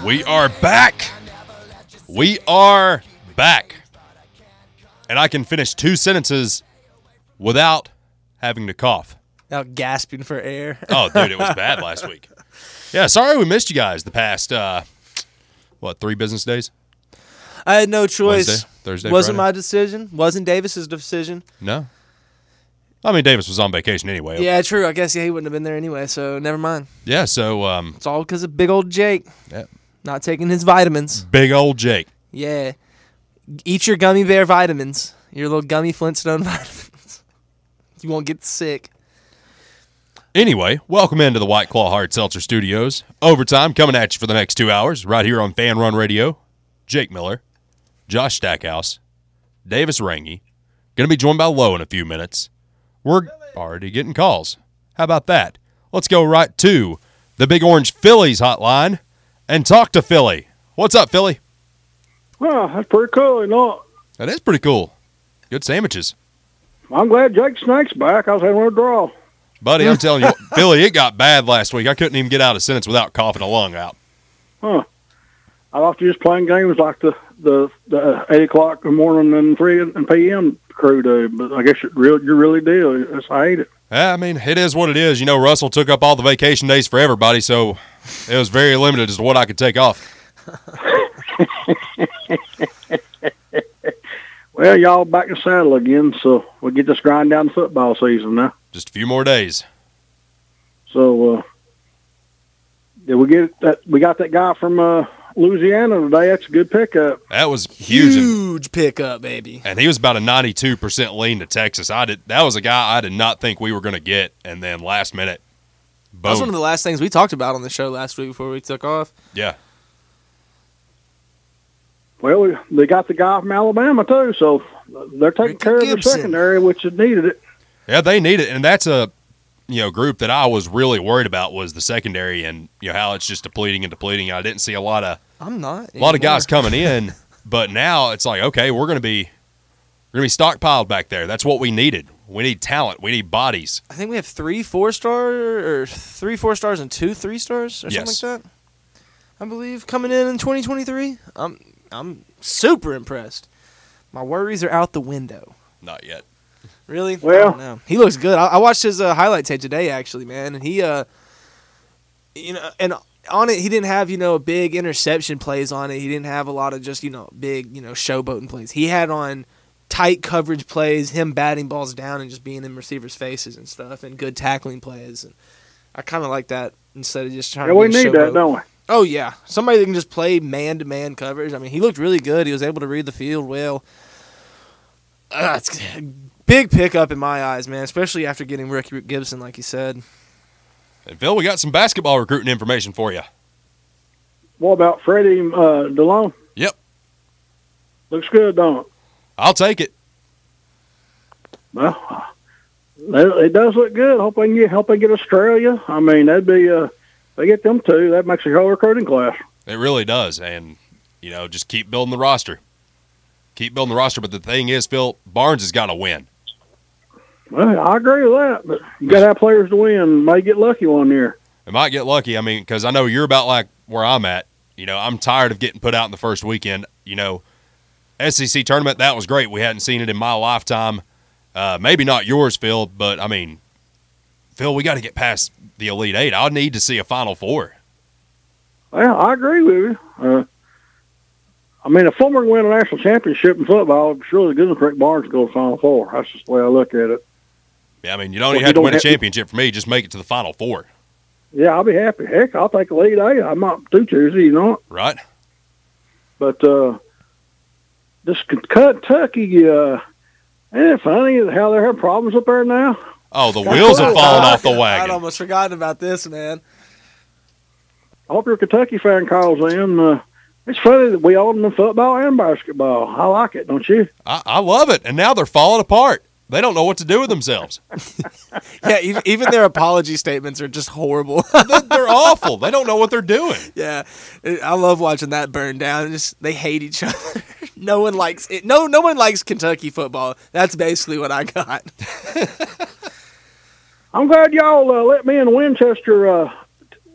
We are back. We are back. And I can finish 2 sentences without having to cough. Out gasping for air. Oh, dude, it was bad last week. Yeah, sorry we missed you guys the past, 3 business days? I had no choice. Wednesday, Thursday, Wasn't Friday? my decision. Wasn't Davis's decision. No. I mean, Davis was on vacation anyway. Yeah, true. I guess he wouldn't have been there anyway, so never mind. Yeah, so It's all because of big old Jake yeah, not taking his vitamins. big old Jake. Yeah. Eat your gummy bear vitamins. Your little gummy Flintstone vitamins. You won't get sick. Anyway, welcome into the White Claw Hard Seltzer Studios. Overtime coming at you for the next 2 hours right here on Fan Run Radio. Jake Miller, Josh Stackhouse, Davis Rangy. Going to be joined by Lowe in a few minutes. We're already getting calls. How about that? Let's go right to the Big Orange Phillies hotline and talk to Philly. What's up, Philly? Well, that's pretty cool, you know. That is pretty cool. Good sandwiches. I'm glad Jake Snake's back. I was having a draw. Buddy, I'm telling you, Philly, it got bad last week. I couldn't even get out a sentence without coughing a lung out. Huh. I thought you just playing games like the 8 o'clock in the morning and 3 and p.m. crew do, but I guess you really do. I hate it. Yeah, I mean, it is what it is. You know, Russell took up all the vacation days for everybody, so it was very limited as to what I could take off. Well, y'all back in the saddle again, so we get this grind down the football season now. Just a few more days. So, did we get that? We got that guy from Louisiana today. That's a good pickup. That was huge. Huge pickup, baby. And he was about a 92% lean to Texas. That was a guy I did not think we were going to get, and then last minute, boom. That was one of the last things we talked about on the show last week before we took off. Yeah. Well, they got the guy from Alabama, too, so they're taking Ricky care of Gibson. their secondary, which has needed it. Yeah, they need it, and that's a group that I was really worried about was the secondary and how it's just depleting and depleting. I didn't see a lot of guys coming in, but now it's like, okay, we're gonna be stockpiled back there. That's what we needed. We need talent. We need bodies. I think we have 3 4-stars and 2 3-stars or Yes. something like that. I believe coming in 2023. I'm super impressed. My worries are out the window. Not yet. Really? Well- I don't know. He looks good. I watched his highlight tape today, actually, man, and he, and on it he didn't have big interception plays on it. He didn't have a lot of just big showboating plays. He had on tight coverage plays, him batting balls down and just being in receivers' faces and stuff, and good tackling plays. And I kind of like that instead of just trying Yeah, to we be a need that, showboat. don't we? Oh, yeah. Somebody that can just play man-to-man coverage. I mean, he looked really good. He was able to read the field well. It's a big pickup in my eyes, man, especially after getting Ricky Gibson, like you said. And Phil, we got some basketball recruiting information for you. What about Freddie DeLone? Yep. Looks good, don't it? I'll take it. Well, it does look good. Hope they can get Australia. I mean, that'd be they get them 2. That makes a whole recruiting class. It really does. And, just keep building the roster. Keep building the roster. But the thing is, Phil, Barnes has got to win. Well, I agree with that, but you got to have players to win. Might get lucky one year. It might get lucky. I mean, because I know you're about like where I'm at. I'm tired of getting put out in the first weekend. SEC tournament, that was great. We hadn't seen it in my lifetime. Maybe not yours, Phil, but, I mean, Phil, we got to get past the Elite Eight. I need to see a Final Four. Well, I agree with you. I mean, if Fulmer win a national championship in football, it's really good for Rick Barnes to go to Final Four. That's just the way I look at it. Yeah, I mean, you don't even have to win a championship for me. Just make it to the Final Four. Yeah, I'll be happy. Heck, I'll take Elite Eight. I'm not too choosy, Right. But this Kentucky, ain't it funny how they're having problems up there now? Oh, the wheels have fallen off the wagon. I'd almost forgotten about this, man. I hope you're a Kentucky fan calls in. It's funny that we own them in football and basketball. I like it, don't you? I love it. And now they're falling apart. They don't know what to do with themselves. Yeah, even their apology statements are just horrible. They're awful. They don't know what they're doing. Yeah, I love watching that burn down. They hate each other. No one likes it. No one likes Kentucky football. That's basically what I got. I'm glad y'all let me and Winchester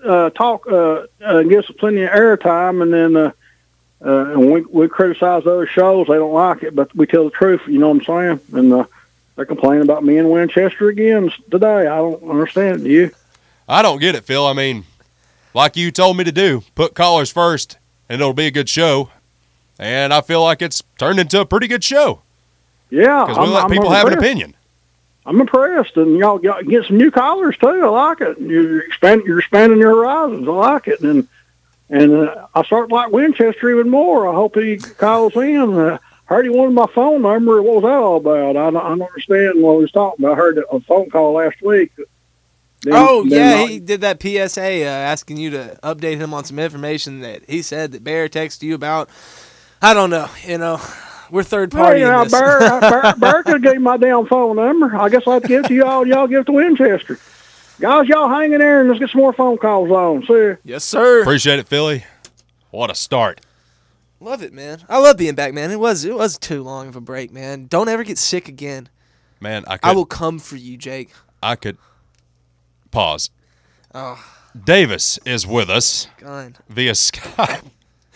talk and give us plenty of airtime, and then and we criticize other shows. They don't like it, but we tell the truth. You know what I'm saying? And they're complaining about me in Winchester again today. I don't understand it. Do you? I don't get it, Phil. I mean, like you told me to do, put callers first, and it'll be a good show. And I feel like it's turned into a pretty good show. Yeah, because we let people have an opinion. I'm impressed, and y'all get some new callers too. I like it. You're expanding your horizons. I like it, and I start to like Winchester even more. I hope he calls in. Heard he wanted my phone number. What was that all about? I don't understand what he was talking about. I heard a phone call last week. He did that PSA asking you to update him on some information that he said that Bear texted you about. I don't know. We're third party in this. Bear could give my damn phone number. I guess I'll have to give it to y'all. Y'all give it to Winchester. Guys, y'all hang in there and let's get some more phone calls on. See ya. Yes, sir. Appreciate it, Philly. What a start. Love it, man. I love being back, man. It was too long of a break, man. Don't ever get sick again. Man, I will come for you, Jake. I could pause. Oh. Davis is with us God. via Skype.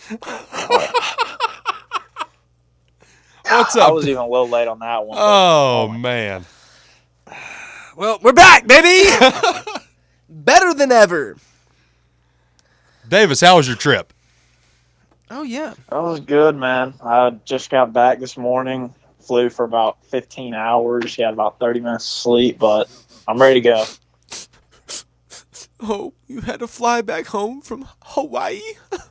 What's up? I was even a little late on that one. Oh, man. Well, we're back, baby. Better than ever. Davis, how was your trip? Oh, yeah. That was good, man. I just got back this morning. Flew for about 15 hours. Had about 30 minutes of sleep, but I'm ready to go. Oh, you had to fly back home from Hawaii?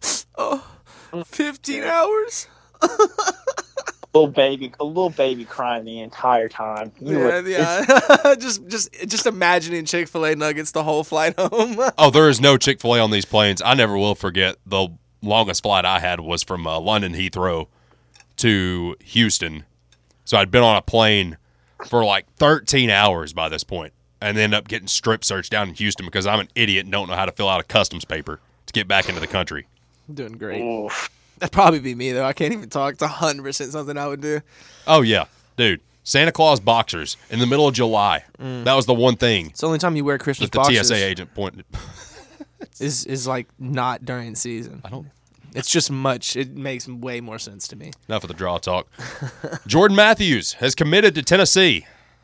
15 hours? A little baby crying the entire time. Yeah. just imagining Chick-fil-A nuggets the whole flight home. Oh, there is no Chick-fil-A on these planes. I never will forget the longest flight I had was from London Heathrow to Houston. So I'd been on a plane for like 13 hours by this point, and ended up getting strip searched down in Houston because I'm an idiot and don't know how to fill out a customs paper to get back into the country. Doing great. Oof. That'd probably be me, though. I can't even talk. It's 100% something I would do. Oh, yeah. Dude, Santa Claus boxers in the middle of July. That was the one thing It's the only time you wear Christmas that the boxers. TSA agent pointed. is like not during season. It's just much. It makes way more sense to me. Enough of the draw talk. Jordan Matthews has committed to Tennessee.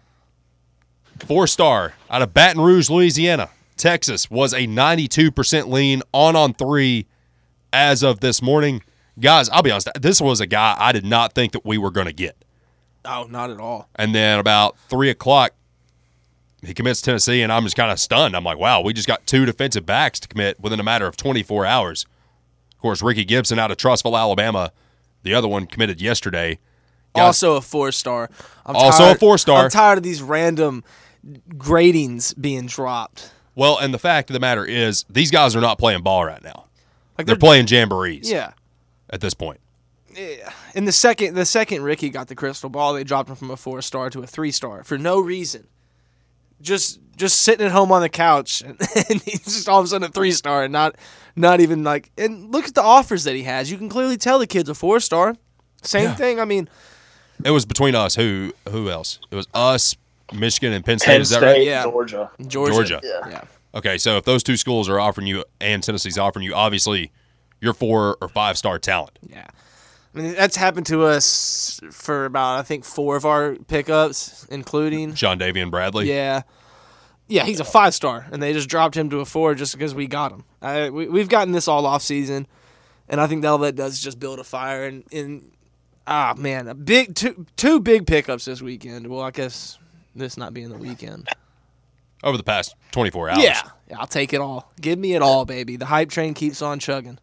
4-star out of Baton Rouge, Louisiana. Texas was a 92% lean on 3 as of this morning. Guys, I'll be honest, this was a guy I did not think that we were going to get. Oh, not at all. And then about 3 o'clock, he commits to Tennessee, and I'm just kind of stunned. I'm like, wow, we just got 2 defensive backs to commit within a matter of 24 hours. Of course, Ricky Gibson out of Trussville, Alabama. The other one committed yesterday. Also a 4-star. A 4-star. I'm tired of these random gradings being dropped. Well, and the fact of the matter is, these guys are not playing ball right now. Like They're playing jamborees. Yeah. At this point. Yeah. In the second Ricky got the crystal ball, they dropped him from a 4-star to a 3-star for no reason. Just sitting at home on the couch, and he's just all of a sudden a 3-star, and not even like. And look at the offers that he has. You can clearly tell the kid's a 4-star. Same thing. I mean, it was between us. Who else? It was us, Michigan, and Penn State. Is that right? Yeah. Georgia. Yeah. Okay, so if those 2 schools are offering you, and Tennessee's offering you, obviously you're 4 or 5-star talent. Yeah. I mean, that's happened to us for about, I think, 4 of our pickups, including Sean Davian Bradley. Yeah. Yeah, he's a 5-star, and they just dropped him to a 4 just because we got him. We've gotten this all off season, and I think all that does is just build a fire. And man, a big two big pickups this weekend. Well, I guess this not being the weekend. Over the past 24 hours. Yeah, I'll take it all. Give me it all, baby. The hype train keeps on chugging.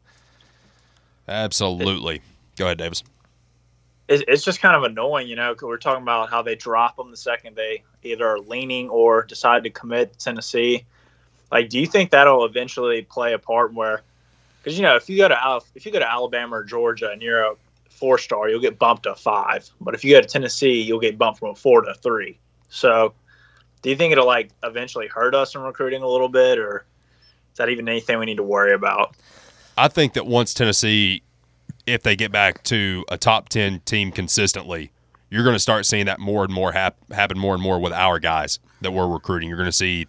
Absolutely. Go ahead, Davis. It's just kind of annoying, because we're talking about how they drop them the second they either are leaning or decide to commit to Tennessee. Like, do you think that'll eventually play a part where, because if you go to Alabama or Georgia and you're a 4-star, you'll get bumped to 5. But if you go to Tennessee, you'll get bumped from a 4 to 3. So, do you think it'll eventually hurt us in recruiting a little bit, or is that even anything we need to worry about? I think that once Tennessee, if they get back to a top 10 team consistently, you're going to start seeing that more and more happen more and more with our guys that we're recruiting. You're going to see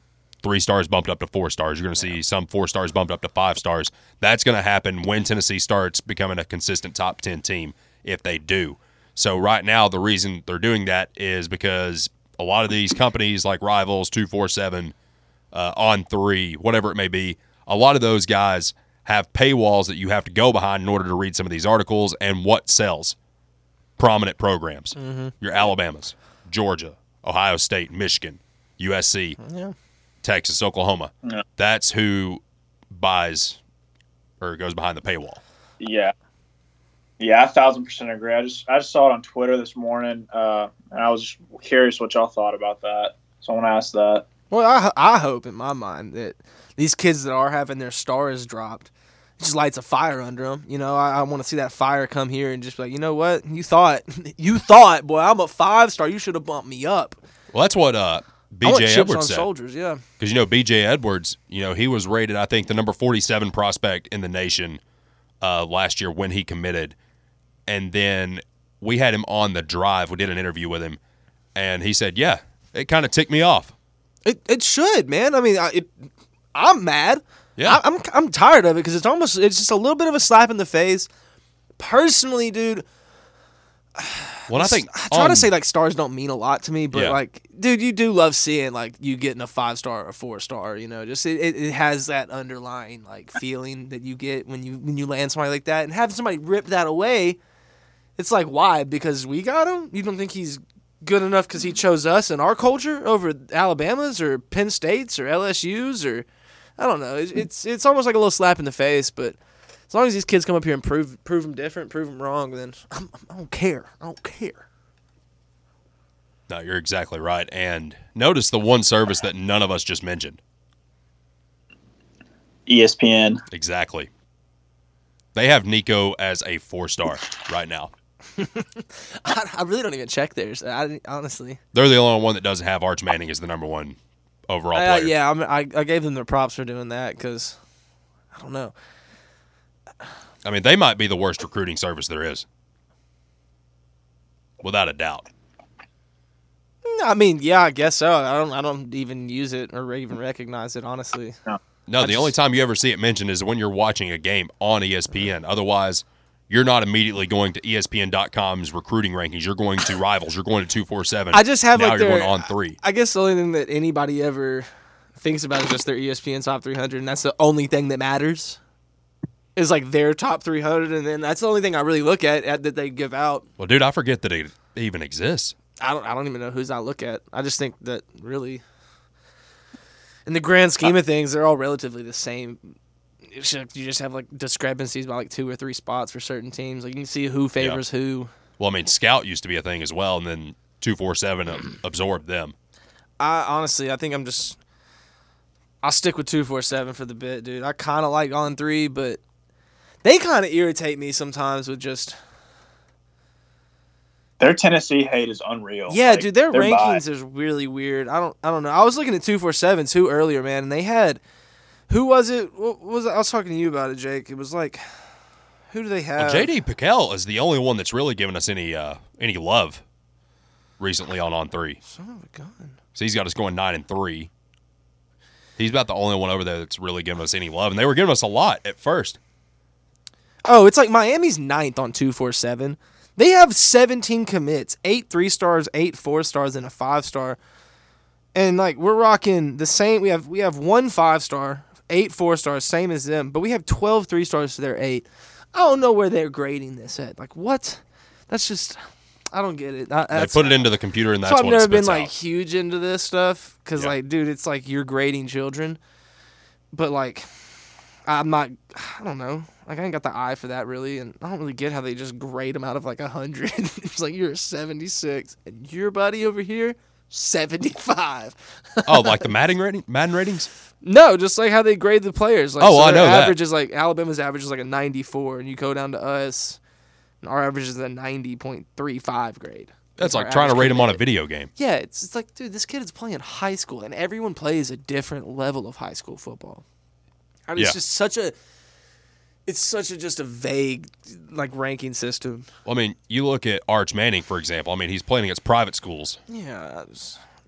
3 stars bumped up to 4 stars. You're going to see some 4 stars bumped up to 5 stars. That's going to happen when Tennessee starts becoming a consistent top 10 team, if they do. So right now, the reason they're doing that is because a lot of these companies like Rivals, 247, On3, whatever it may be, a lot of those guys have paywalls that you have to go behind in order to read some of these articles and what sells. Prominent programs. Your Alabamas, Georgia, Ohio State, Michigan, USC, Texas, Oklahoma. Yeah. That's who buys or goes behind the paywall. Yeah. Yeah, I 1,000% agree. I just saw it on Twitter this morning, and I was just curious what y'all thought about that. So I want to ask that. Well, I hope in my mind that these kids that are having their stars dropped, it just lights a fire under them. You know, I want to see that fire come here and just be like, you know what? You thought, boy, I'm a 5-star. You should have bumped me up. Well, that's what I want B.J. chips Edwards on said. soldiers, yeah. Because, you know, B.J. Edwards, you know, he was rated, I think, the number 47 prospect in the nation last year when he committed. And then we had him on the drive. We did an interview with him, and he said, yeah, it kind of ticked me off. It should, man. I mean, I'm mad. Yeah. I'm tired of it because it's just a little bit of a slap in the face. Personally, dude. Well, I think I try to say like stars don't mean a lot to me, but Yeah. like, dude, you do love seeing like you getting a 5-star or a 4-star. You know, just it has that underlying like feeling that you get when you land somebody like that, and having somebody rip that away. It's like, why? Because we got him? You don't think he's good enough because he chose us and our culture over Alabama's or Penn State's or LSU's or I don't know. It's almost like a little slap in the face, but as long as these kids come up here and prove them different, prove them wrong, then I don't care. I don't care. No, you're exactly right. And notice the one service that none of us just mentioned. ESPN. Exactly. They have Nico as a 4-star right now. I really don't even check theirs. Honestly. They're the only one that doesn't have Arch Manning as the number 1 overall player. Yeah, I gave them their props for doing that because I don't know. I mean, they might be the worst recruiting service there is, without a doubt. I mean, yeah, I guess so. I don't even use it or even recognize it, honestly. No, the only time you ever see it mentioned is when you're watching a game on ESPN. Otherwise, you're not immediately going to ESPN.com's recruiting rankings. You're going to Rivals. You're going to 247. I just have now like you're their, going on 3. I guess the only thing that anybody ever thinks about is just their ESPN top 300, and that's the only thing that matters. Is like their top 300, and then that's the only thing I really look at that they give out. Well, dude, I forget that it even exists. I don't even know whose I look at. I just think that really, in the grand scheme of things, they're all relatively the same. You just have like discrepancies by like 2 or 3 spots for certain teams. Like you can see who favors who. Well, I mean, Scout used to be a thing as well, and then 247 absorbed them. I think I'll stick with 247 for the bit, dude. I kind of like On3, but they kind of irritate me sometimes with just. Their Tennessee hate is unreal. Yeah, like, dude, their they're rankings is really weird. I don't know. I was looking at 247 too earlier, man, and they had who was it? What was it? I was talking to you about it, Jake. It was like who do they have? Well, J.D. Pickell is the only one that's really given us any love recently on 3. Son of a gun. So he's got us going 9-3. He's about the only one over there that's really giving us any love, and they were giving us a lot at first. Oh, it's like Miami's 9th on 247. They have 17 commits, 8 3-stars, 8 4-stars, and a 5-star. And like we're rocking the same. We have 1 5-star, 8 4-stars, same as them, but we have 12 3-stars to their 8. I don't know where they're grading this at. Like what? That's just I don't get it. They put it into the computer, and that's so I've what never it been spits like out. huge into this stuff because Yeah. like, dude, it's like you're grading children, but like I'm not. I don't know. Like I ain't got the eye for that really, and I don't really get how they just grade them out of like 100. It's like you're a 76, and your buddy over here 75. Oh, like the Madden ratings? No, just like how they grade the players. Like, Oh, I their know that. average is like Alabama's average is like a 94, and you go down to us, and our average is a 90.35 grade. That's our like trying to average rate him on a commit. video game. Yeah, it's like, dude, this kid is playing high school, and everyone plays a different level of high school football. I mean, Yeah. it's just such a just a vague like ranking system. Well, I mean, you look at Arch Manning, for example. I mean, he's playing against private schools. Yeah,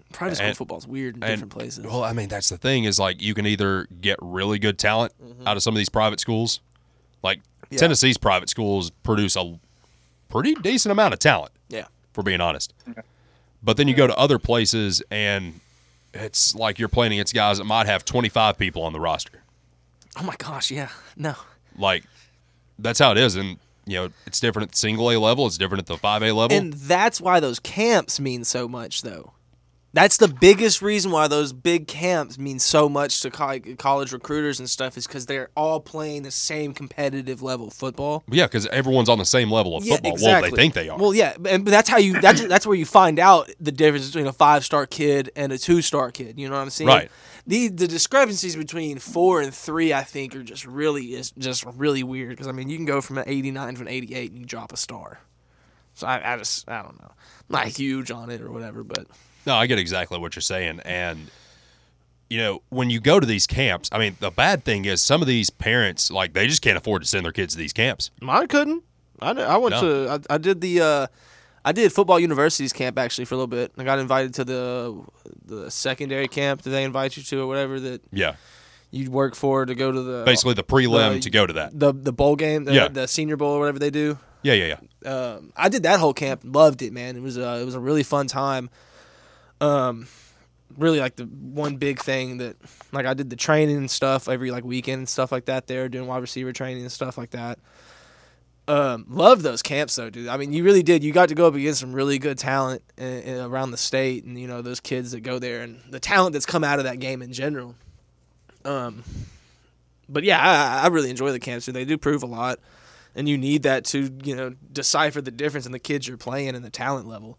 Private school football is weird in different places. Well, I mean, that's the thing is like you can either get really good talent out of some of these private schools. Like Tennessee's private schools produce a pretty decent amount of talent. Yeah. For being honest. Okay. But then you go to other places and it's like you're playing against guys that might have 25 people on the roster. Oh my gosh, yeah. No. Like that's how it is. And it's different at the single A level, it's different at the 5A level. And that's why those camps mean so much though. That's the biggest reason why those big camps mean so much to college recruiters and stuff is because they're all playing the same competitive level of football. Yeah, because everyone's on the same level of football. Exactly. Well, they think they are. Well, yeah, but that's how you. That's where you find out the difference between a 5-star kid and a 2-star kid. You know what I'm saying? Right. The discrepancies between 4 and 3, I think, are just really weird. Because I mean, you can go from an 89 to an 88 and you drop a star. So I don't know. I'm not huge on it or whatever, but. No, I get exactly what you're saying. And, when you go to these camps, I mean, the bad thing is some of these parents, like, they just can't afford to send their kids to these camps. Mine couldn't. I went to – I did I did football universities camp, actually, for a little bit. I got invited to the secondary camp that they invite you to or whatever that you'd work for to go to the – basically the prelim to go to that. The bowl game, the senior bowl or whatever they do. Yeah. I did that whole camp. Loved it, man. It was a really fun time. Really like the one big thing that like I did the training and stuff every like weekend and stuff like that there, doing wide receiver training and stuff like that. Love those camps though, dude. I mean, you really did. You got to go up against some really good talent around the state, and those kids that go there and the talent that's come out of that game in general. But yeah, I really enjoy the camps. They do prove a lot, and you need that to decipher the difference in the kids you're playing and the talent level.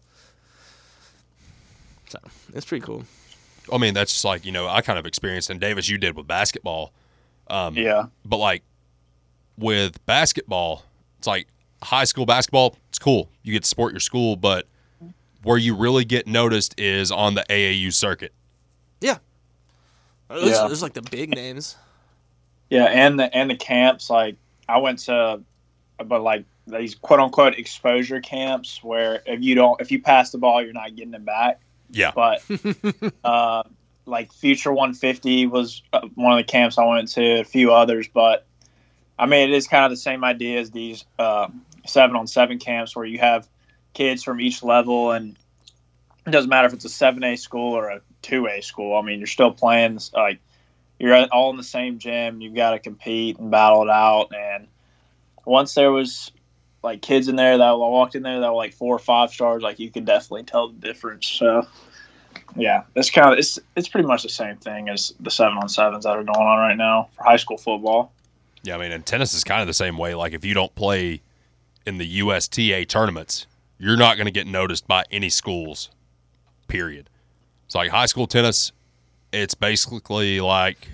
So it's pretty cool. I mean, that's just like, I kind of experienced, and Davis, you did with basketball. But like with basketball, it's like high school basketball, it's cool. You get to support your school, but where you really get noticed is on the AAU circuit. Yeah. There's like the big names. Yeah, and the camps, like I went to, but like these quote unquote exposure camps where if you pass the ball, you're not getting it back. Yeah. But like Future 150 was one of the camps I went to, a few others. But, I mean, it is kind of the same idea as these 7-on-7 camps where you have kids from each level. And it doesn't matter if it's a 7A school or a 2A school. I mean, you're still playing, like, you're all in the same gym. You've got to compete and battle it out. And once there was – like kids in there that walked in there that were like 4 or 5 stars, like you could definitely tell the difference. So yeah, it's pretty much the same thing as the 7-on-7s that are going on right now for high school football. Yeah, I mean, and tennis is kind of the same way. Like if you don't play in the USTA tournaments, you're not going to get noticed by any schools, period. It's like high school tennis, it's basically like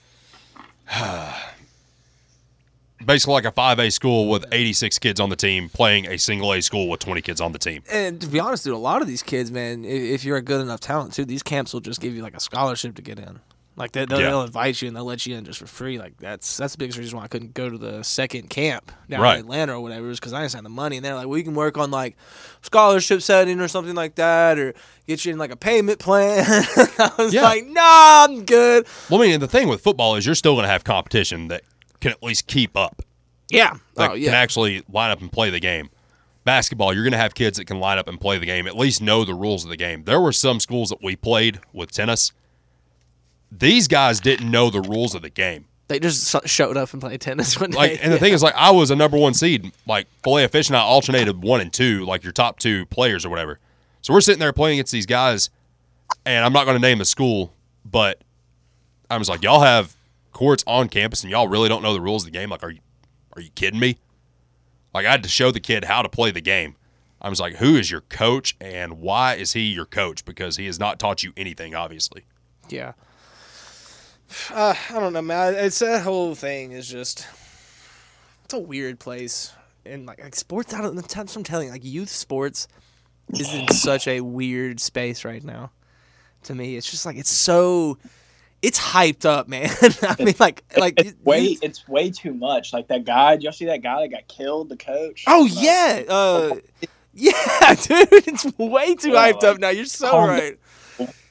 basically like a 5A school with 86 kids on the team playing a single A school with 20 kids on the team. And to be honest, dude, a lot of these kids, man, if you're a good enough talent, too, these camps will just give you like a scholarship to get in. Like they'll invite you and they'll let you in just for free. Like that's the biggest reason why I couldn't go to the second camp down in Atlanta or whatever, is because I didn't have the money. And they're like, we can work on like scholarship setting or something like that, or get you in like a payment plan. I was like, nah, I'm good. Well, I mean, the thing with football is you're still going to have competition that can at least keep up. Yeah. That can actually line up and play the game. Basketball, you're going to have kids that can line up and play the game, at least know the rules of the game. There were some schools that we played with tennis. These guys didn't know the rules of the game. They just showed up and played tennis one day. And the thing is, like, I was a number 1 seed. Like, Filet-O-Fish and I alternated 1 and 2, like your top 2 players or whatever. So we're sitting there playing against these guys, and I'm not going to name the school, but I was like, y'all have courts on campus and y'all really don't know the rules of the game? Like, are you kidding me? Like, I had to show the kid how to play the game. I was like, who is your coach and why is he your coach? Because he has not taught you anything, obviously. Yeah. I don't know, man. It's that whole thing is just, it's a weird place. And like sports, I'm telling you, like youth sports is in such a weird space right now. To me, it's just like, it's hyped up, man. I mean, it's way too much. Like that guy, did y'all see that guy that got killed, the coach? Oh, yeah. Yeah, dude, it's way too hyped up now. You're so right.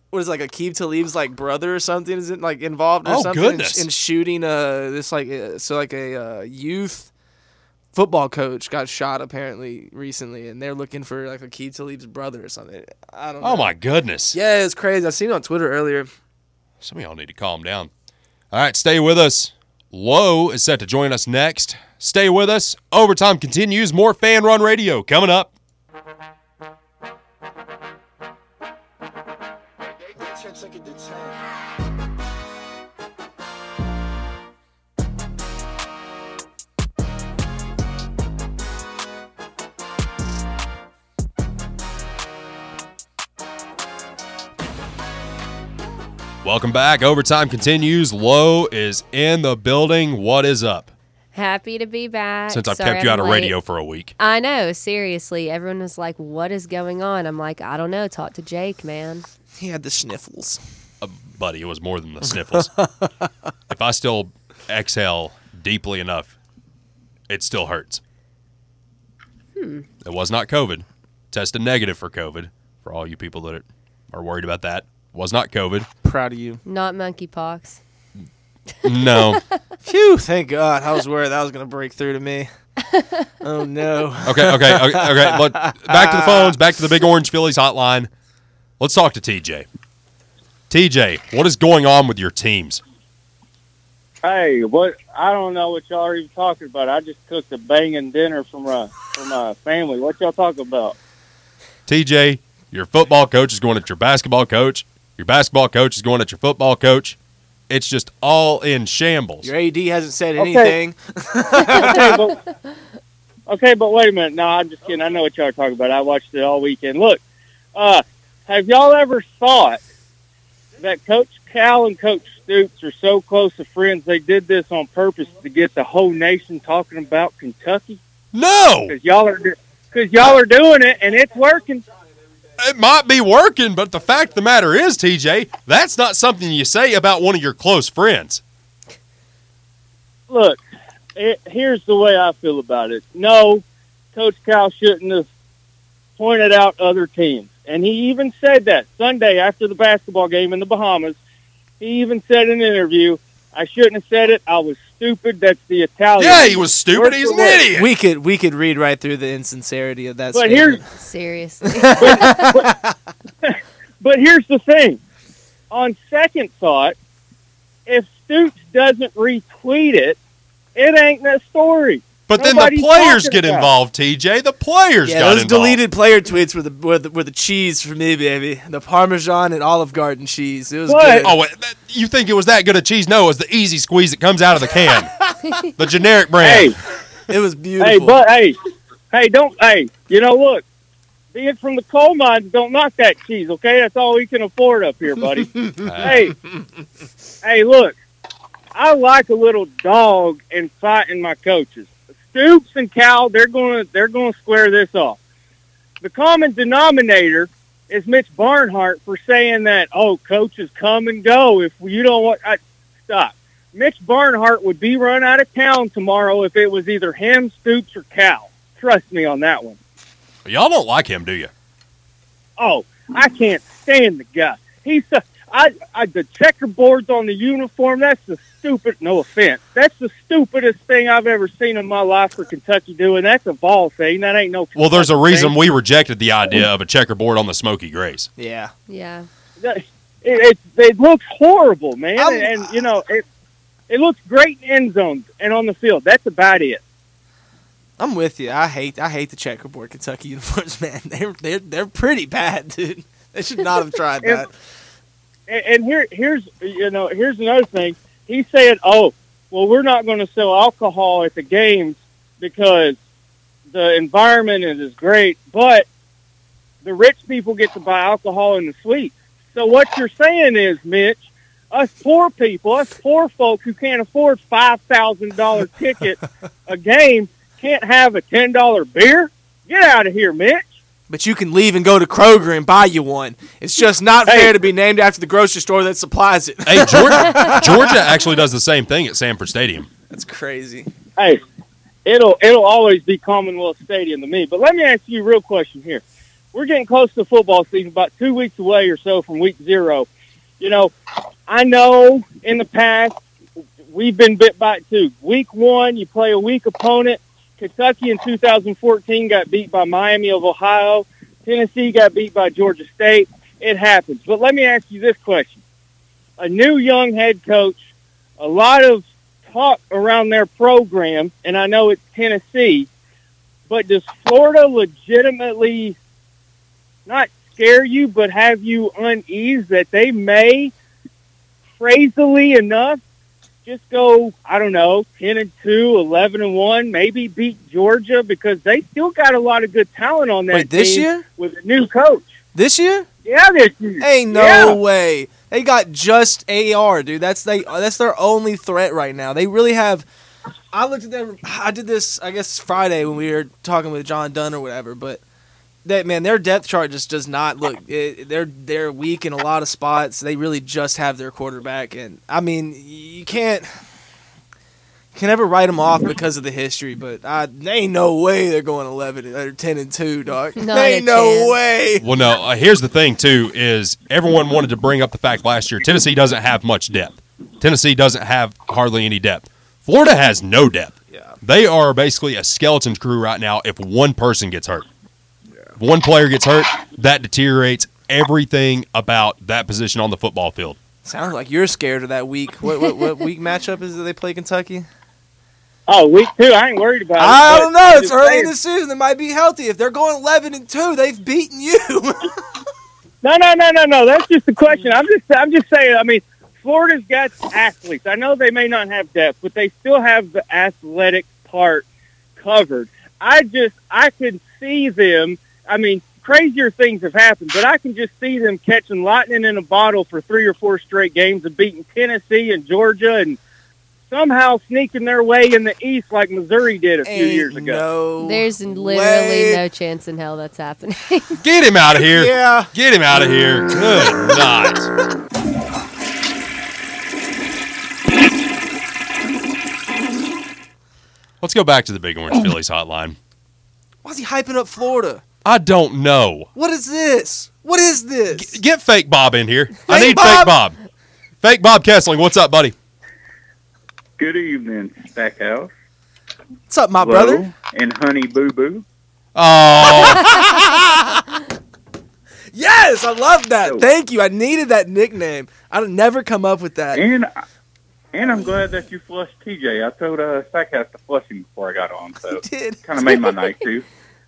what is it, like Aqib Talib's like brother or something? Is it like involved or Oh, something goodness. in shooting this like a youth football coach got shot apparently recently, and they're looking for like Aqib Talib's brother or something. I don't know. Oh, my goodness. Yeah, it's crazy. I seen it on Twitter earlier. Some of y'all need to calm down. All right, stay with us. Lowe is set to join us next. Stay with us. Overtime continues. More Fan Run Radio coming up. Welcome back. Overtime continues. Lowe is in the building. What is up? Happy to be back. Since I've Sorry kept you out I'm of late. radio for a week. I know, seriously. Everyone was like, what is going on? I'm like, I don't know. Talk to Jake, man. He had the sniffles. Buddy, it was more than the sniffles. If I still exhale deeply enough, it still hurts. It was not COVID. Tested negative for COVID. For all you people that are worried about that. Was not COVID. Proud of you. Not monkeypox. No. Phew, thank God. I was worried that was going to break through to me. Oh, no. Okay. Look, back to the phones. Back to the Big Orange Phillies hotline. Let's talk to TJ. TJ, what is going on with your teams? Hey, what? I don't know what y'all are even talking about. I just cooked a banging dinner for my family. What y'all talking about? TJ, your football coach is going at your basketball coach. Your basketball coach is going at your football coach. It's just all in shambles. Your AD hasn't said Okay. anything. Okay, but wait a minute. No, I'm just kidding. I know what y'all are talking about. I watched it all weekend. Look, have y'all ever thought that Coach Cal and Coach Stoops are so close of friends they did this on purpose to get the whole nation talking about Kentucky? No! Because y'all are doing it, and it's working. It might be working, but the fact of the matter is, TJ, that's not something you say about one of your close friends. Look, here's the way I feel about it. No, Coach Cal shouldn't have pointed out other teams. And he even said that Sunday after the basketball game in the Bahamas. He even said in an interview, I shouldn't have said it. I was stupid. That's the Italian. Yeah, he was stupid. He's an idiot. We could read right through the insincerity of that But statement. Seriously. But here's the thing. On second thought, if Stoops doesn't retweet it, it ain't that story. But Nobody's then the players talking get about involved, TJ. The players Yeah, got those involved. deleted player tweets were the cheese for me, baby. The Parmesan and Olive Garden cheese. It was What? good. Oh, wait, you think it was that good of cheese? No, it was the easy squeeze that comes out of the can. The generic brand. Hey, It was beautiful. you know, look, being from the coal mines, don't knock that cheese, okay? That's all we can afford up here, buddy. hey, look, I like a little dog in fighting my coaches. Stoops and Cal, they're going to square this off. The common denominator is Mitch Barnhart for saying that, coaches come and go. If you don't want, stop. Mitch Barnhart would be run out of town tomorrow if it was either him, Stoops, or Cal. Trust me on that one. Y'all don't like him, do you? Oh, I can't stand the guy. He's the checkerboards on the uniform. That's the stupid. No offense. That's the stupidest thing I've ever seen in my life for Kentucky doing. That's a Vol thing. That ain't no. Kentucky Well, there's a reason thing. we rejected the idea of a checkerboard on the Smoky Grays. Yeah. Yeah. It looks horrible, man, and you know it looks great in end zones and on the field. That's about it. I'm with you. I hate the checkerboard Kentucky uniforms, man. They're pretty bad, dude. They should not have tried that. And here's another thing. He said, we're not going to sell alcohol at the games because the environment is great, but the rich people get to buy alcohol in the suites. So what you're saying is, Mitch, us poor people, us poor folk who can't afford $5,000 ticket a game can't have a $10 beer? Get out of here, Mitch. But you can leave and go to Kroger and buy you one. It's just not fair to be named after the grocery store that supplies it. Hey, Georgia actually does the same thing at Sanford Stadium. That's crazy. Hey, it'll always be Commonwealth Stadium to me. But let me ask you a real question here. we're getting close to football season, about 2 weeks away or so from week 0. You know, I know in the past we've been bit by it too. Week 1, you play a weak opponent. Kentucky in 2014 got beat by Miami of Ohio. Tennessee got beat by Georgia State. It happens. But let me ask you this question. A new young head coach, a lot of talk around their program, and I know it's Tennessee, but does Florida legitimately not scare you, but have you uneased that they may, crazily enough, just go, I don't know, 10-2, 11-1, maybe beat Georgia, because they still got a lot of good talent on that Wait, this team year? with a new coach. This year? Yeah, this year. Ain't no Yeah. way. They got just AR, dude. That's their only threat right now. They really have. I looked at them. I did this, I guess, Friday when we were talking with John Dunn or whatever. But their depth chart just does not look. They're weak in a lot of spots. They really just have their quarterback, and I mean, you can never write them off because of the history. But there ain't no way they're going 11 or 10-2, dog. Not There a ain't no chance. way. Well, no, here's the thing, too, is everyone wanted to bring up the fact last year Tennessee doesn't have much depth. Tennessee doesn't have hardly any depth. Florida has no depth. Yeah. They are basically a skeleton crew right now if one person gets hurt. If one player gets hurt, that deteriorates everything about that position on the football field. Sounds like you're scared of that week. What week matchup is it they play Kentucky? Oh, week 2, I ain't worried about it. I but don't know. I'm It's just early saying. in the season. They might be healthy. If they're going 11-2, they've beaten you. No. That's just the question. I'm just saying. I mean, Florida's got athletes. I know they may not have depth, but they still have the athletic part covered. I could see them. I mean, crazier things have happened, but I can just see them catching lightning in a bottle for 3 or 4 straight games and beating Tennessee and Georgia and somehow sneaking their way in the East like Missouri did a few years ago. No There's literally way. no chance in hell that's happening. Get him out of here. Yeah. Get him out of here. Good night. Let's go back to the Big Orange Phillies hotline. Why is he hyping up Florida? I don't know. What is this? What is this? Get Fake Bob in here. I Fake need Bob? Fake Bob. Fake Bob Kessling, what's up, buddy? Good evening, Stackhouse. What's up, my Hello, brother? and Honey Boo Boo. Oh, Yes, I love that. So- Thank you. I needed that nickname. I'd never come up with that. And I'm glad that you flushed TJ. I told Stackhouse to flush him before I got on, so Did. kind of made my night too.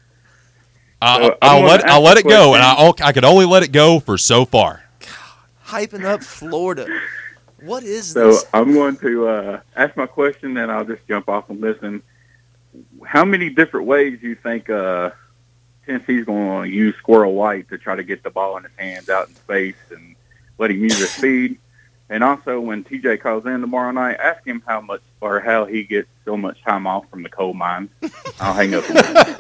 I'll I'm let gonna it ask a go, and question. I could only let it go for so far. Hyping up Florida. What is So this? I'm going to ask my question, and I'll just jump off and listen. How many different ways do you think Tennessee's going to use Squirrel White to try to get the ball in his hands out in space and let him use his speed? And also, when TJ calls in tomorrow night, ask him how much or how he gets so much time off from the coal mines. I'll hang up.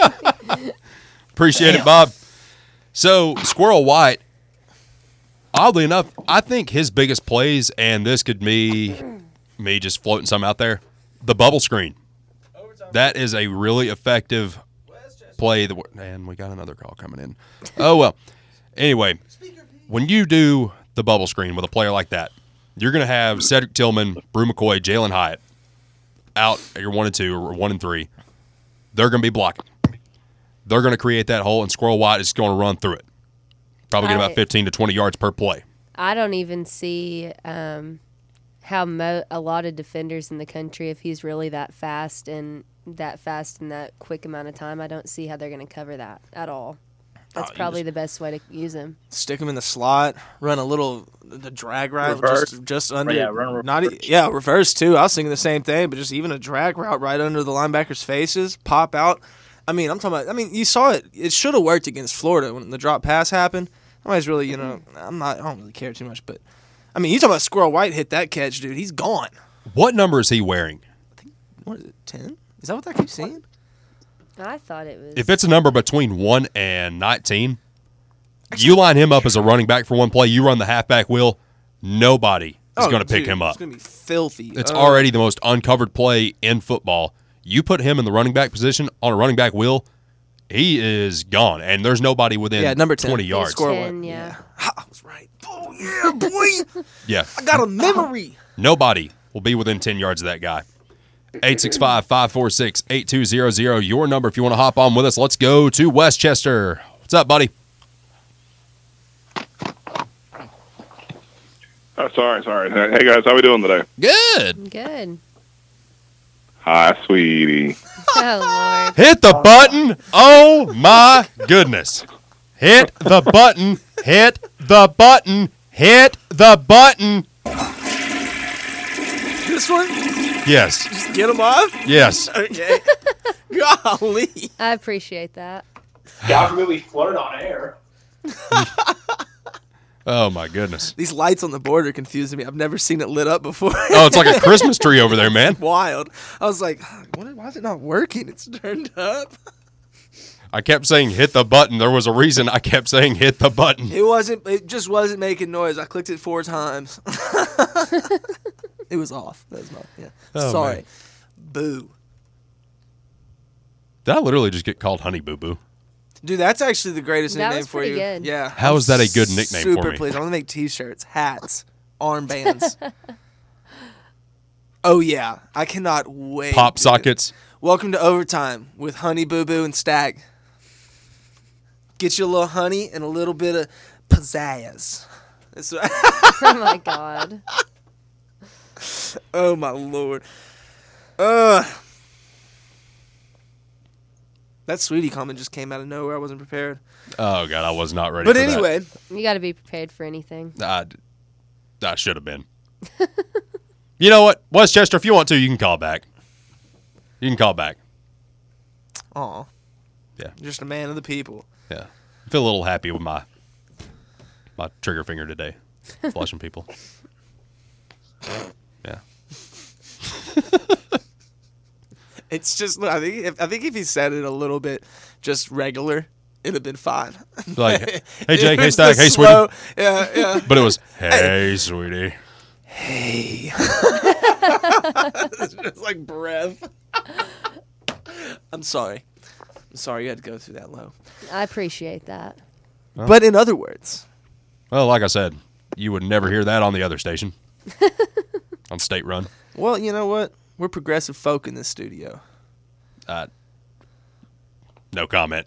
Appreciate it, Bob. So, Squirrel White, oddly enough, I think his biggest plays, and this could be me just floating some out there, the bubble screen. That is a really effective play. And we got another call coming in. Oh, well. Anyway, when you do the bubble screen with a player like that, you're going to have Cedric Tillman, Brew McCoy, Jalen Hyatt out at your 1 and 2 or 1 and 3. They're going to be blocking. They're going to create that hole, and Squirrel White is going to run through it. Probably get about 15 to 20 yards per play. I don't even see how a lot of defenders in the country, if he's really that fast in that quick amount of time, I don't see how they're going to cover that at all. That's probably the best way to use him. Stick him in the slot, run the drag route Reverse. just under. Yeah, run reverse. Reverse too. I was thinking the same thing, but just even a drag route right under the linebackers' faces, pop out. I mean, I'm talking about. I mean, you saw it. It should have worked against Florida when the drop pass happened. Nobody's really, I don't really care too much, but I mean, you talking about Squirrel White hit that catch, dude. He's gone. What number is he wearing? What is it? 10? Is that what I keep seeing? I thought it was. If it's a number between 1 and 19, you line him up as a running back for one play, you run the halfback wheel, nobody is going to pick him up. It's going to be filthy. It's already the most uncovered play in football. You put him in the running back position on a running back wheel, he is gone, and there's nobody within number 10. 20 He'll yards. score 10, one. yeah. Ha, I was right. Oh, yeah, boy. Yeah, I got a memory. nobody will be within 10 yards of that guy. 865-546-8200, your number if you want to hop on with us. Let's go to Westchester. What's up, buddy? Oh, sorry. Hey, guys, how we doing today? Good. Good. Hi, sweetie. Oh, Lord. Hit the button. Oh, my goodness. Hit the button. Hit the button. Hit the button. This one? Yes. Just get him off? Yes. Okay. Golly. I appreciate that. God really flirt on air. Oh, my goodness. These lights on the board are confusing me. I've never seen it lit up before. Oh, it's like a Christmas tree over there, man. Wild. I was like, why is it not working? It's turned up. I kept saying hit the button. There was a reason I kept saying hit the button. It just wasn't making noise. I clicked it 4 times. It was off. That was not, yeah. Oh, Sorry. man. Boo. Did I literally just get called Honey Boo Boo? Dude, that's actually the greatest That nickname was for pretty you. good. Yeah. How is that a good nickname for Super me? pleased. I want to make t-shirts, hats, armbands. Oh, yeah. I cannot wait. Pop dude. sockets. Welcome to Overtime with Honey Boo Boo and Stack. Get you a little honey and a little bit of pizzazz. That's what Oh, my God. Oh, my Lord. That sweetie comment just came out of nowhere. I wasn't prepared. Oh, God, I was not ready But for anyway, You got to be prepared for anything. that. I should have been. You know what? Westchester, if you want to, you can call back. You can call back. aw. Yeah. Just a man of the people. Yeah. I feel a little happy with my trigger finger today. Flushing people. Yeah. It's just, I think if he said it a little bit just regular, it'd have been fine. Like, hey, Jake, It hey, was Stack, the hey, slow- sweetie. Yeah. But it was, hey, sweetie. Hey. It's just like breath. I'm sorry. You had to go through that low. I appreciate that. But in other words, Well, like I said, you would never hear that on the other station. On State Run. well, you know what? We're progressive folk in this studio. No comment.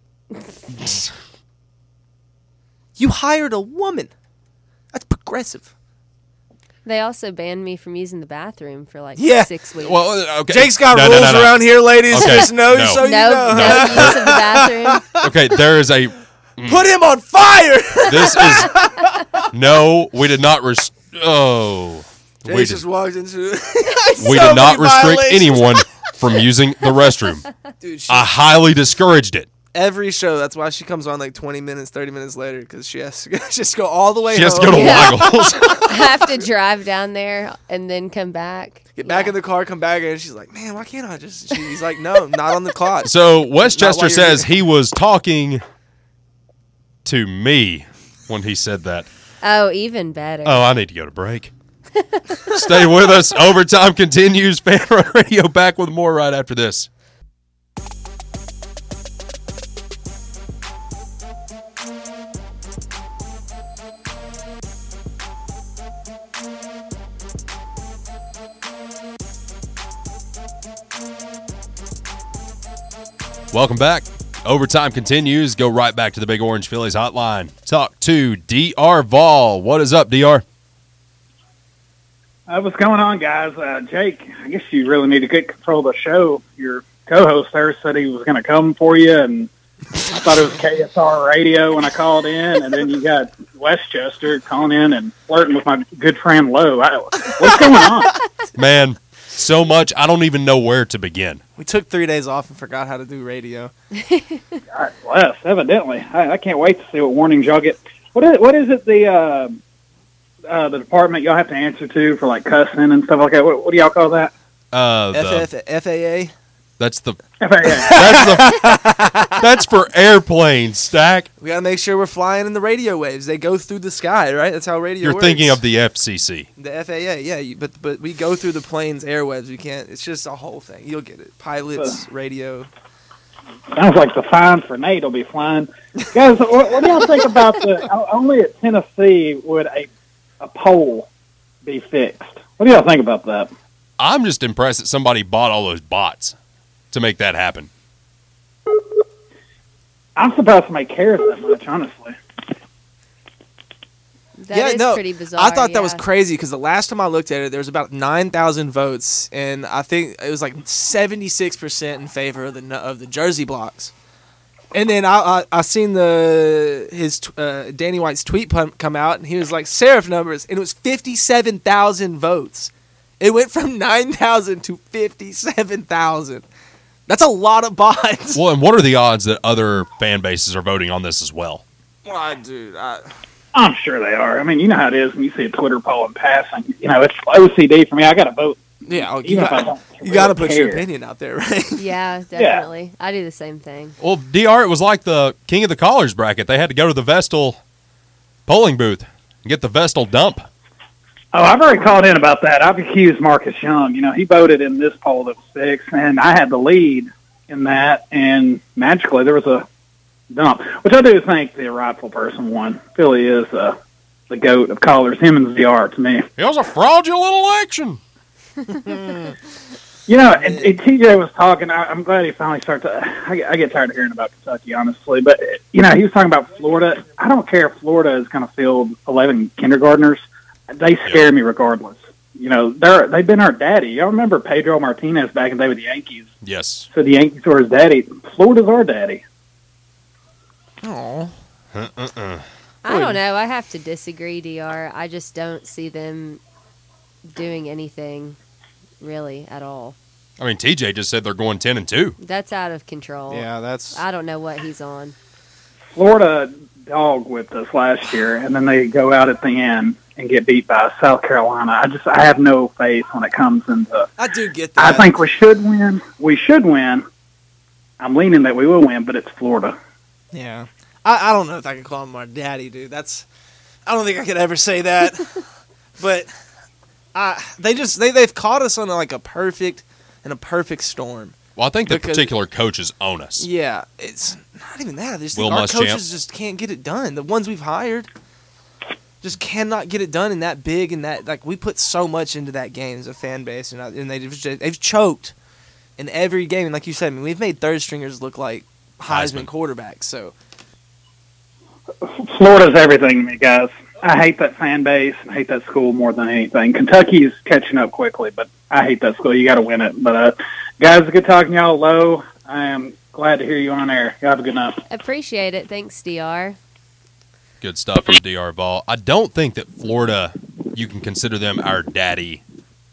You hired a woman. That's progressive. They also banned me from using the bathroom for like Yeah. 6 weeks. Well, okay. Jake's got No, rules no, no. around here, ladies. Okay, Just know no. so you no know. use of the bathroom. Okay, there is a. Put him on fire. This is. No, we did not. Oh. Jake We just did, walked into. we did not restrict anyone from using the restroom. Dude, I highly discouraged it. every show. That's why she comes on like 20 minutes, 30 minutes later because she has to just go all the way She has home. to go to Yeah. Waggles. I have to drive down there and then come back. Get back in the car, come back, and she's like, "Man, why can't I just?" He's like, "No, not on the clock." So Not Westchester while you're says here. he was talking to me when he said that. Oh, even better. Oh, I need to go to break. Stay with us. Overtime continues. Fan Run Radio back with more right after this. Welcome back. Overtime continues. Go right back to the Big Orange Phillies hotline. Talk to DR Vol. What is up, DR? What's going on, guys? Jake, I guess you really need to get control of the show. Your co-host there said he was going to come for you, and I thought it was KSR radio when I called in, and then you got Westchester calling in and flirting with my good friend Lowe. What's going on? Man, so much. I don't even know where to begin. We took 3 days off and forgot how to do radio. God bless, evidently. I can't wait to see what warnings y'all get. What is it the department y'all have to answer to for like cussing and stuff like that? What do y'all call that? FAA. That's the FAA. that's for airplanes, Stack. We gotta make sure we're flying in the radio waves. They go through the sky, right? That's how radio You're works. thinking of the FCC. The FAA, yeah. But we go through the plane's airwaves. We can't. It's just a whole thing. You'll get it. Pilots, radio. Sounds like the fine for Nate will be flying. Guys, what do y'all think about only at Tennessee would a pole be fixed? What do y'all think about that? I'm just impressed that somebody bought all those bots to make that happen. I'm surprised somebody cares that much, honestly. That is pretty bizarre. I thought that was crazy because the last time I looked at it, there was about 9,000 votes, and I think it was like 76% in favor of the jersey blocks. And then I seen Danny White's tweet come out, and he was like serif numbers, and it was 57,000 votes. It went from 9,000 to 57,000. That's a lot of bots. Well, and what are the odds that other fan bases are voting on this as well? Well, dude, I'm sure they are. I mean, you know how it is when you see a Twitter poll in passing. You know, it's OCD for me. I got to vote. Yeah, you got to put your opinion out there, right? Yeah, definitely. Yeah. I do the same thing. Well, DR, it was like the King of the Callers bracket. They had to go to the Vestal polling booth and get the Vestal dump. Oh, I've already called in about that. I've accused Marcus Young. You know, he voted in this poll that was fixed, and I had the lead in that, and magically there was a dump, which I do think the rightful person won. Philly is the GOAT of callers, him and ZR to me. It was a fraudulent election. You know, and TJ was talking. I'm glad he finally started to. I get tired of hearing about Kentucky, honestly. But, you know, he was talking about Florida. I don't care if Florida is going to field 11 kindergartners. They scare me regardless. You know, they've been our daddy. Y'all remember Pedro Martinez back in the day with the Yankees? Yes. So the Yankees were his daddy. Florida's our daddy. Oh. I don't know. I have to disagree, DR. I just don't see them doing anything really at all. I mean, TJ just said they're going 10-2. That's out of control. Yeah, I don't know what he's on. Florida dog with us last year, and then they go out at the end and get beat by South Carolina. I have no faith when it comes into. I do get that. I think we should win. We should win. I'm leaning that we will win, but it's Florida. Yeah. I don't know if I can call him my daddy, dude. I don't think I could ever say that. But they've caught us on a perfect storm. Well, I think the particular coaches own us. Yeah, it's not even that. Our coaches just can't get it done. The ones we've hired just cannot get it done in that big and that we put so much into that game as a fan base, and they've choked in every game. And like you said, I mean, we've made third stringers look like Heisman quarterbacks. So Florida's everything to me, guys. I hate that fan base. I hate that school more than anything. Kentucky's catching up quickly, but I hate that school. You got to win it. But guys, good talking to y'all. Low. I am glad to hear you on air. You have a good night. Appreciate it. Thanks, DR. Good stuff from DR Ball. I don't think that Florida, you can consider them our daddy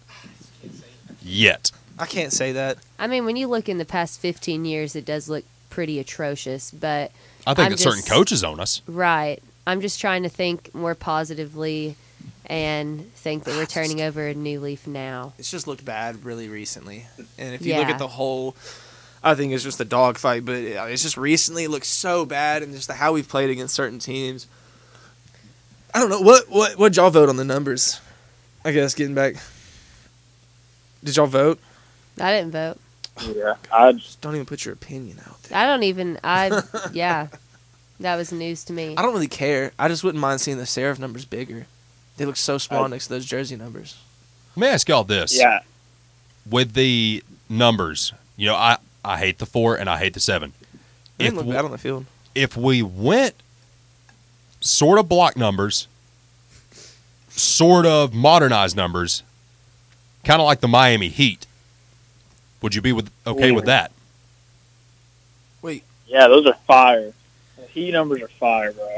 yet. I can't say that. I mean, when you look in the past 15 years, it does look pretty atrocious. But I think that certain coaches own us. Right. I'm just trying to think more positively and think that we're turning over a new leaf now. It's just looked bad really recently. And if you look at the whole, I think it's just a dogfight, but it's just recently it looks so bad, and just how we've played against certain teams. I don't know. What'd y'all vote on the numbers? I guess getting back. Did y'all vote? I didn't vote. Yeah. I just don't even put your opinion out there. Yeah. That was news to me. I don't really care. I just wouldn't mind seeing the serif numbers bigger. They look so small next to those jersey numbers. Let me ask y'all this. Yeah. With the numbers, you know, I hate the 4 and I hate the 7. They didn't look bad on the field. If we went sort of block numbers, sort of modernized numbers, kind of like the Miami Heat, would you be okay with that? Wait. Yeah, those are fire. The Heat numbers are fire, bro.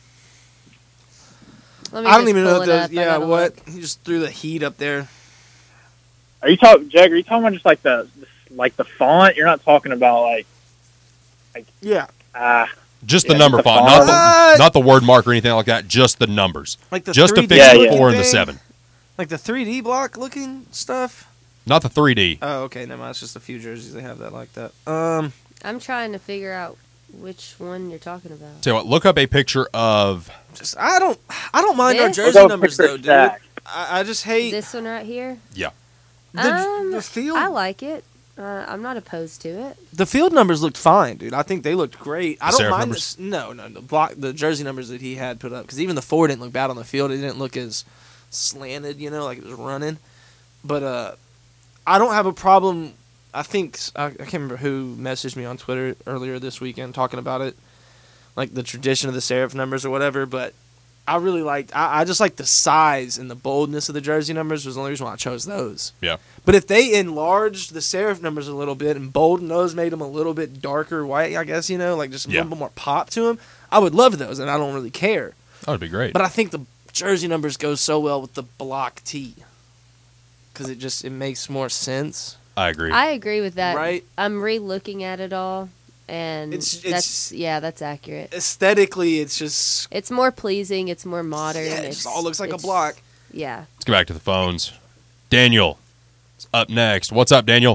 I don't even know if those. Yeah, what? He just threw the Heat up there. Are you talking, Jag? Are you talking about just like the font? You're not talking about like yeah. Just the number font, not the word mark or anything like that. Just the numbers. Like the just 3D to fix the 4 and the 7. Like the 3D block looking stuff. Not the 3D. Oh, okay. Never mind. It's just a few jerseys they have that like that. I'm trying to figure out which one you're talking about. Tell you what, look up a picture of. Just I don't mind our jersey numbers though, dude. I just hate this one right here. Yeah. The field. I like it. I'm not opposed to it. The field numbers looked fine, dude. I think they looked great. I don't Serif mind numbers? this. No, the jersey numbers that he had put up, because even the 4 didn't look bad on the field. It didn't look as slanted, like it was running. But I don't have a problem. I think I can't remember who messaged me on Twitter earlier this weekend talking about it, like the tradition of the serif numbers or whatever. But I really liked. I just like the size and the boldness of the jersey numbers was the only reason why I chose those. Yeah. But if they enlarged the serif numbers a little bit and boldened those, made them a little bit darker white, I guess, like just a little bit more pop to them, I would love those, and I don't really care. That would be great. But I think the jersey numbers go so well with the block tee because it makes more sense. I agree. I agree with that. Right? I'm re-looking at it all, and that's accurate. Aesthetically, it's just... It's more pleasing. It's more modern. Yeah, it it's, just all looks like a it's- block. Yeah. Let's go back to the phones. Daniel is up next. What's up, Daniel?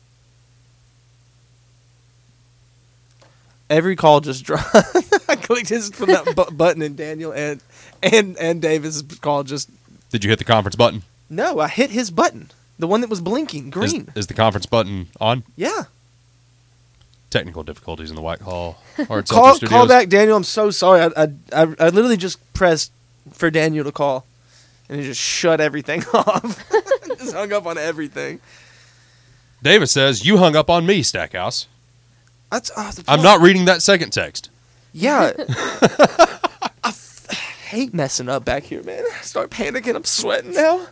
Every call just dropped. I clicked his from that button, and Daniel and Davis' call just... Did you hit the conference button? No, I hit his button. The one that was blinking green. Is the conference button on? Yeah. Technical difficulties in the Whitehall Hard Seltzer Studios. Call back, Daniel. I'm so sorry. I literally just pressed for Daniel to call, and he just shut everything off. Just hung up on everything. Davis says, you hung up on me, Stackhouse. That's, I'm not reading that second text. Yeah. I hate messing up back here, man. I start panicking. I'm sweating now.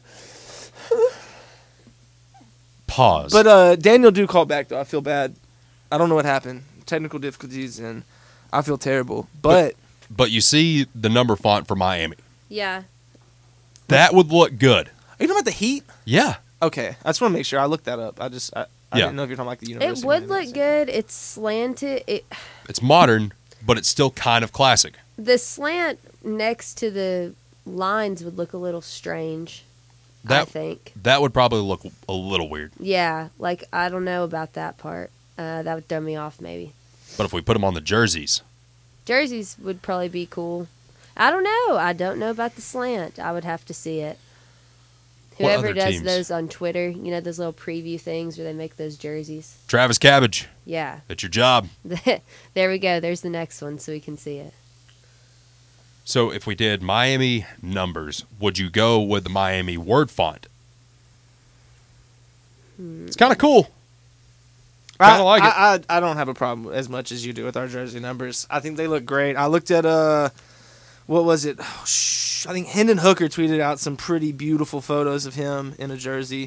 Pause. But Daniel do call back, though. I feel bad. I don't know what happened. Technical difficulties, and I feel terrible. But you see the number font for Miami. Yeah. That would look good. Are you talking about the Heat? Yeah. Okay. I just want to make sure. I looked that up. I didn't know if you're talking about the University. It would look good. It's slanted. It's modern, but it's still kind of classic. The slant next to the lines would look a little strange, I think. That would probably look a little weird. Yeah, like, I don't know about that part. That would throw me off, maybe. But if we put them on the jerseys. Jerseys would probably be cool. I don't know. I don't know about the slant. I would have to see it. What Whoever other does teams? those on Twitter, those little preview things where they make those jerseys. Travis Cabbage. Yeah. That's your job. There we go. There's the next one so we can see it. So if we did Miami numbers, would you go with the Miami word font? It's kind of cool. Kind of like it. I don't have a problem as much as you do with our jersey numbers. I think they look great. I looked at what was it? Oh, I think Hendon Hooker tweeted out some pretty beautiful photos of him in a jersey,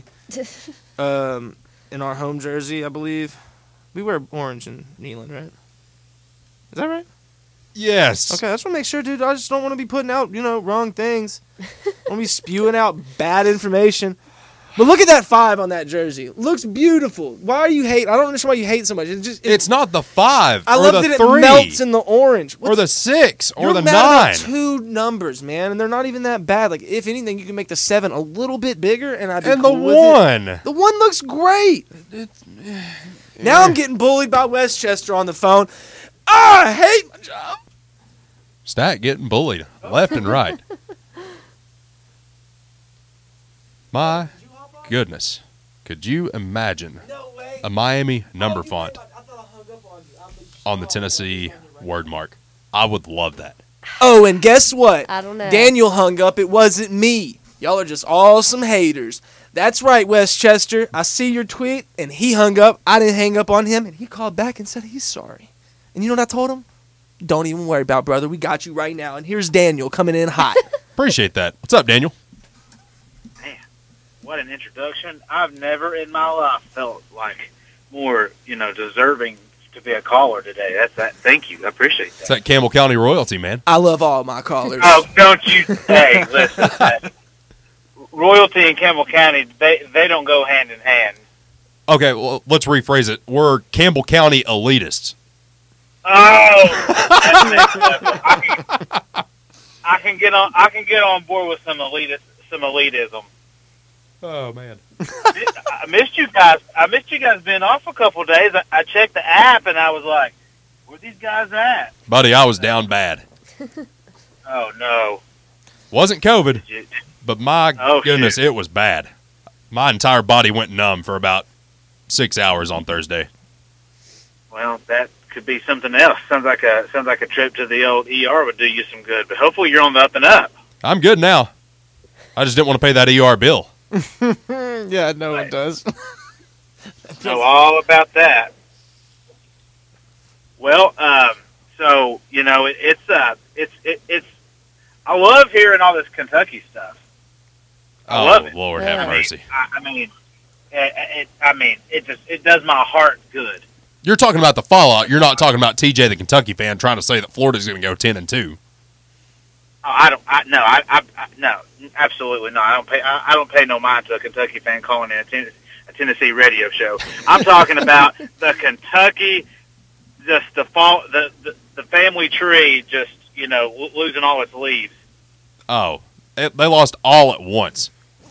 in our home jersey, I believe. We wear orange in Neyland, right? Is that right? Yes. Okay, I just want to make sure, dude. I just don't want to be putting out, wrong things. I want to be spewing out bad information. But look at that 5 on that jersey. Looks beautiful. Why are you hate? I don't understand why you hate so much. It's not the 5 I or love the that 3 it melts in the orange. or the 6 or You're the mad 9. about 2 numbers, man, and they're not even that bad. Like, if anything, you can make the 7 a little bit bigger, and I'd be And cool the with 1. it. The 1 looks great. Now I'm getting bullied by Westchester on the phone. I hate my job. Stack getting bullied left and right. My goodness. Could you imagine a Miami number font on the Tennessee word mark? I would love that. Oh, and guess what? I don't know. Daniel hung up. It wasn't me. Y'all are just all some haters. That's right, Westchester. I see your tweet, and he hung up. I didn't hang up on him, and he called back and said he's sorry. And you know what I told him? Don't even worry about it, brother. We got you right now. And here's Daniel coming in hot. Appreciate that. What's up, Daniel? Man, what an introduction. I've never in my life felt like more, deserving to be a caller today. That's that. Thank you. I appreciate that. It's that Campbell County royalty, man. I love all my callers. Oh, don't you? Hey, listen. Royalty and Campbell County, they don't go hand in hand. Okay, well, let's rephrase it. We're Campbell County elitists. Oh, that's next level. I can get on board with some elitism. Oh man, I missed you guys. Being off a couple of days. I checked the app and I was like, "Where these guys at?" buddy, I was down bad. Oh no, Wasn't COVID, but my Oh, goodness, shit. it was bad. My entire body went numb for about 6 hours on Thursday. Well, that could be something else. Sounds like a trip to the old ER would do you some good. But hopefully you're on the up and up. I'm good now. I just didn't want to pay that ER bill. Yeah, no one does. Know all about that. Well, so you know, it's I love hearing all this Kentucky stuff. I love it. Lord have mercy. It does my heart good. You're talking about the fallout. You're not talking about TJ, the Kentucky fan, trying to say that Florida's going to go 10-2. Oh, no, absolutely not. I don't pay no mind to a Kentucky fan calling in a Tennessee radio show. I'm talking about the Kentucky, just the family tree, just losing all its leaves. Oh, they lost all at once.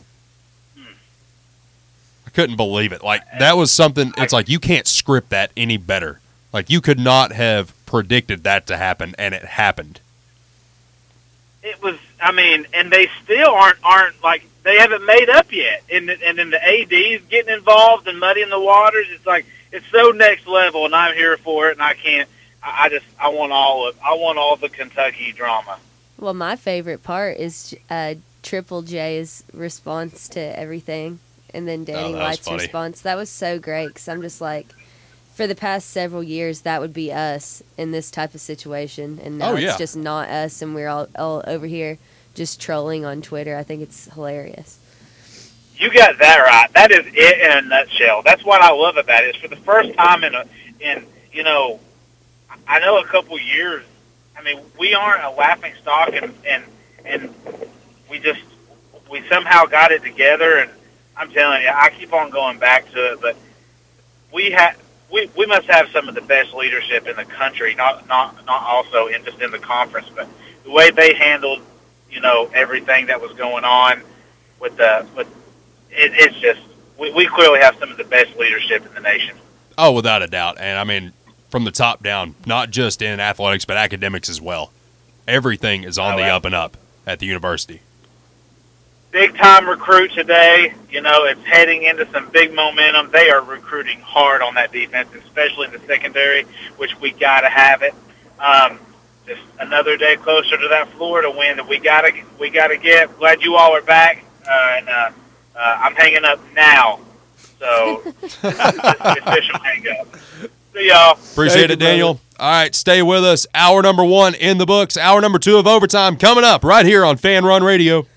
I couldn't believe it. Like, that was something. It's like you can't script that any better. Like, you could not have predicted that to happen, and it happened. It was, and they still aren't like, they haven't made up yet. And then the AD's getting involved and muddying the waters. It's like, it's so next level, and I'm here for it, and I want all the Kentucky drama. Well, my favorite part is Triple J's response to everything, and then Danny White's response. That was so great, because I'm just like, for the past several years, that would be us in this type of situation, and now it's just not us, and we're all over here just trolling on Twitter. I think it's hilarious. You got that right. That is it in a nutshell. That's what I love about it. It's for the first time in I know a couple years. We aren't a laughing stock, and we somehow got it together. And I'm telling you, I keep on going back to it, but we must have some of the best leadership in the country. Not also in the conference, but the way they handled, everything that was going on it's just we clearly have some of the best leadership in the nation. Oh, without a doubt. And from the top down, not just in athletics, but academics as well. Everything is on the up and up at the university. Big time recruit today. It's heading into some big momentum. They are recruiting hard on that defense, especially in the secondary, which we got to have it. Just another day closer to that Florida win that we gotta get. Glad you all are back, and I'm hanging up now. So official hang up. See y'all. Appreciate it, Daniel. All right, stay with us. Hour number 1 in the books. Hour number 2 of overtime coming up right here on Fan Run Radio.